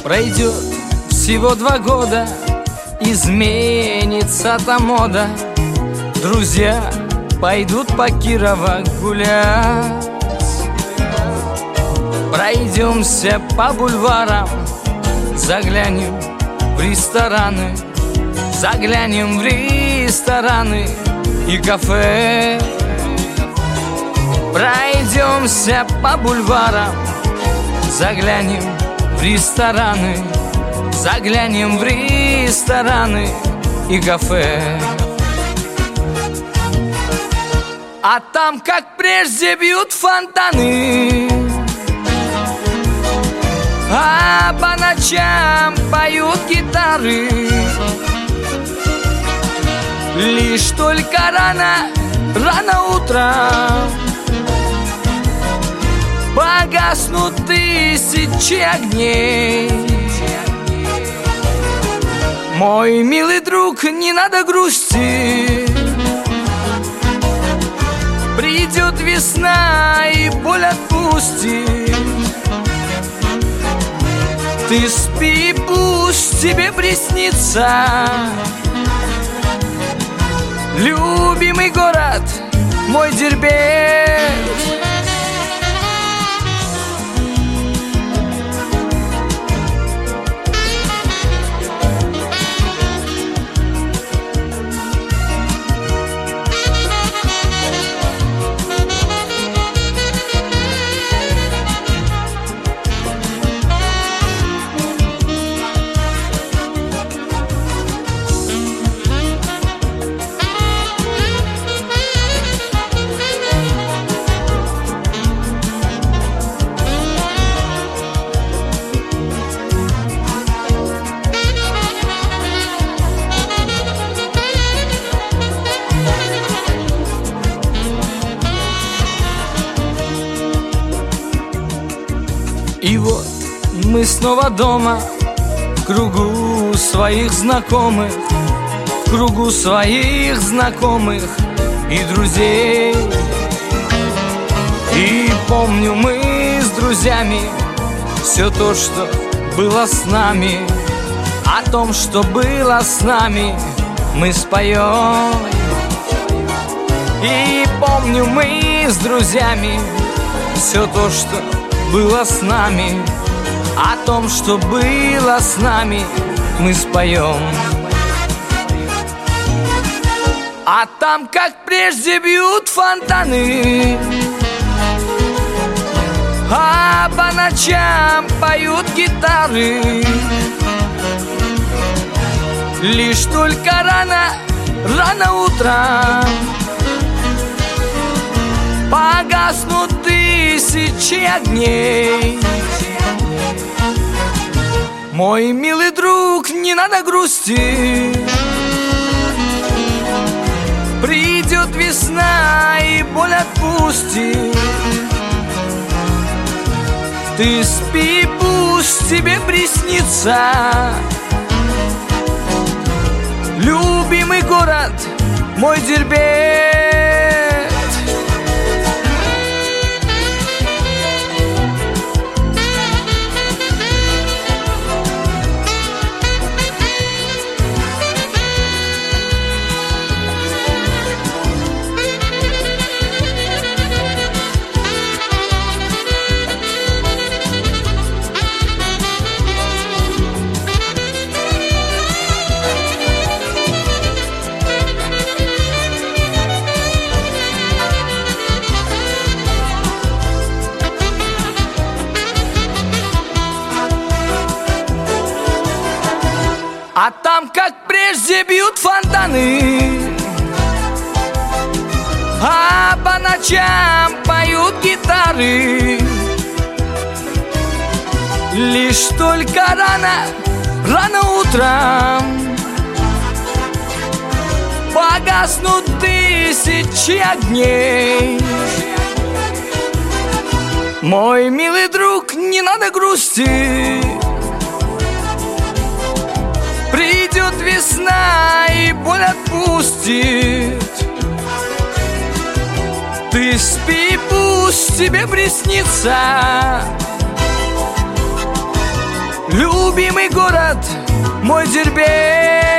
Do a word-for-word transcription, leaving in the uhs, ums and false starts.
Пройдет всего два года, изменится-то мода. Друзья пойдут по Кирово гулять. Пройдемся по бульварам, заглянем в рестораны, заглянем в рестораны и кафе. Пройдемся по бульварам, заглянем в рестораны, заглянем в рестораны и кафе. А там, как прежде, бьют фонтаны, а по ночам поют гитары. Лишь только рано, рано утром погаснут тысячи огней. Мой милый друг, не надо грустить, придет весна и боль отпустит. Ты спи, пусть тебе приснится любимый город мой Дербент. И вот мы снова дома, в кругу своих знакомых, в кругу своих знакомых и друзей. И помню, мы с друзьями все то, что было с нами. О том, что было с нами, мы споем. И помню, мы с друзьями все то, что было с нами. О том, что было с нами, мы споем. А там, как прежде, бьют фонтаны, а по ночам поют гитары. Лишь только рано, рано утром погаснут тысячи огней. Мой милый друг, не надо грустить, придет весна и боль отпустит. Ты спи, пусть тебе приснится любимый город мой Дербент. А там, как прежде, бьют фонтаны, а по ночам поют гитары. Лишь только рано, рано утром погаснут тысячи огней. Мой милый друг, не надо грустить, придет весна и боль отпустит. Ты спи, пусть тебе приснится Любимый город, мой Дербент.